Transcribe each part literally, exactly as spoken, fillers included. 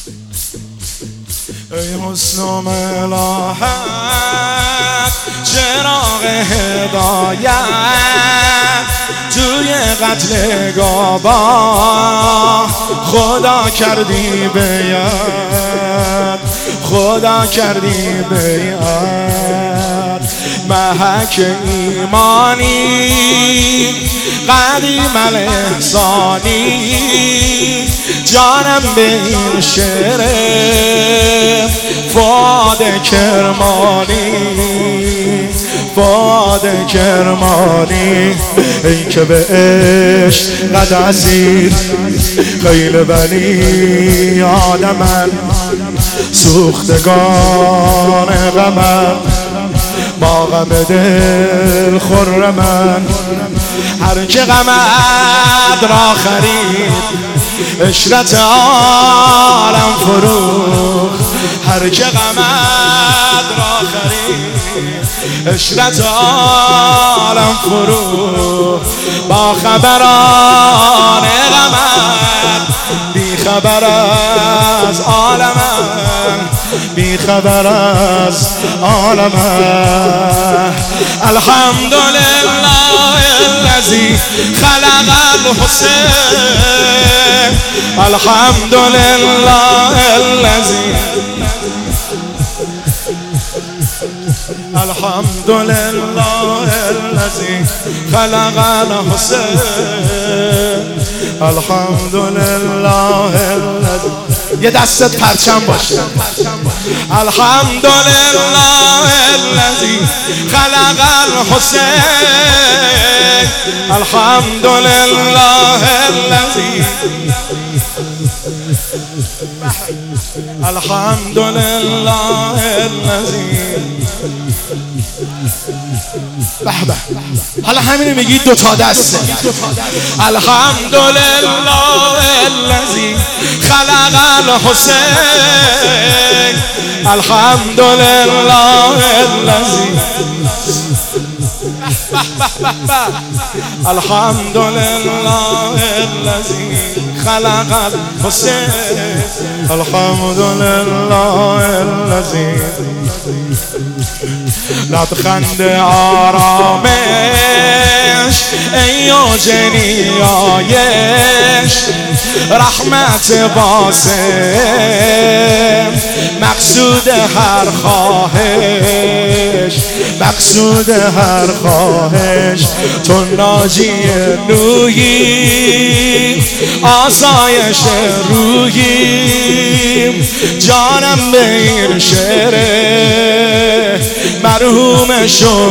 ای حسن و ملاحت چراغ هدایت توی قتل گابا خدا کردی بیاد، خدا کردی بیاد. محک ایمانی قدیم الاحسانی جانم به این شعر فؤاد کرمانی، فؤاد کرمانی. ای که به عشق قد اسیر خیل بنی آدمن سوختگان غمن با غم دل خرمن. هر که غمت را خرید عشرت عالم فروخت، هر که غمت را خرید عشرت عالم فروخت. با خبران غمت بی خبر از عالمم، بی خبر از عالمم. الحمدلله الذی خلق الحسین، الحمدلله الذی الحمدلله الذی خلق الحسین، الحمدلله الذی. یه دستت پرچم باشه. الحمدلله الذی خلق الحسین، الحمدلله الذی الحمدلله الذی. به به. حالا همینو میگی دو تا دسته. الحمدلله الذی خلق الحسین، الحمدلله الذی الحمدلله الذی خلق الحسین، الحمدلله الذی. لبخند آرامش ای اوجنی آیش رحمت باسم مقصود هر خواهش، مقصود هر خواهش. تو ناجی نوحی آسایش روحی جانم به این شعر مرحوم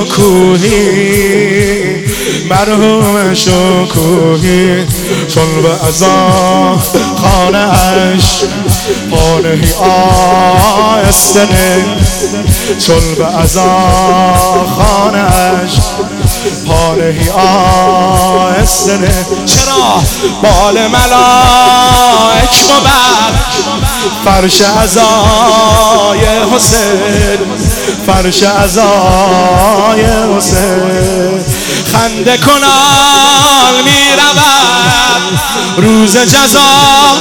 شکوهی، مرحوم شکوهی. چون به عزا خانه اش خانهی آستنه، چون به عزا خانه اش پانهی آستنه. چرا بال ملائک مبر فرش عزای حسین، فرش عزای حسین. خنده کنان می رود روز جزا،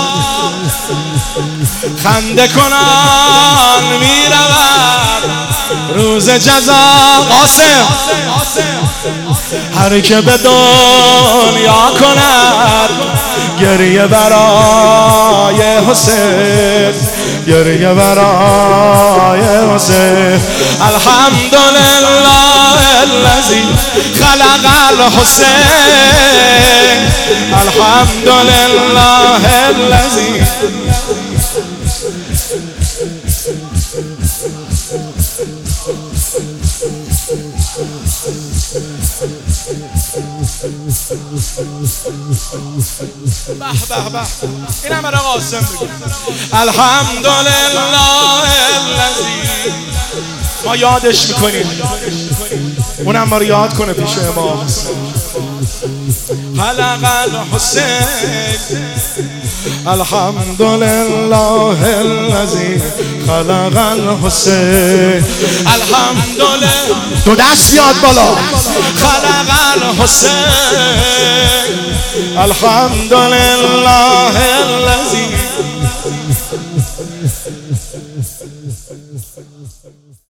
خنده کنان می رود روز جزا. قاسم هر که به دنیا کند گریه برای حسین، گریه برای حسین. الحمدلله الذی خلق الحسین، الحمدلله الذی به به به. این هم برای قاسم بگیم. الحمدلله الذی. ما یادش میکنیم، اونم ما رو یاد کنه پیش امام. خلق الحسین، الحمدلله الذی خلق الحسین، الحمدلله. دو دست یاد بالا. خلق الحسین، الحمدلله الذی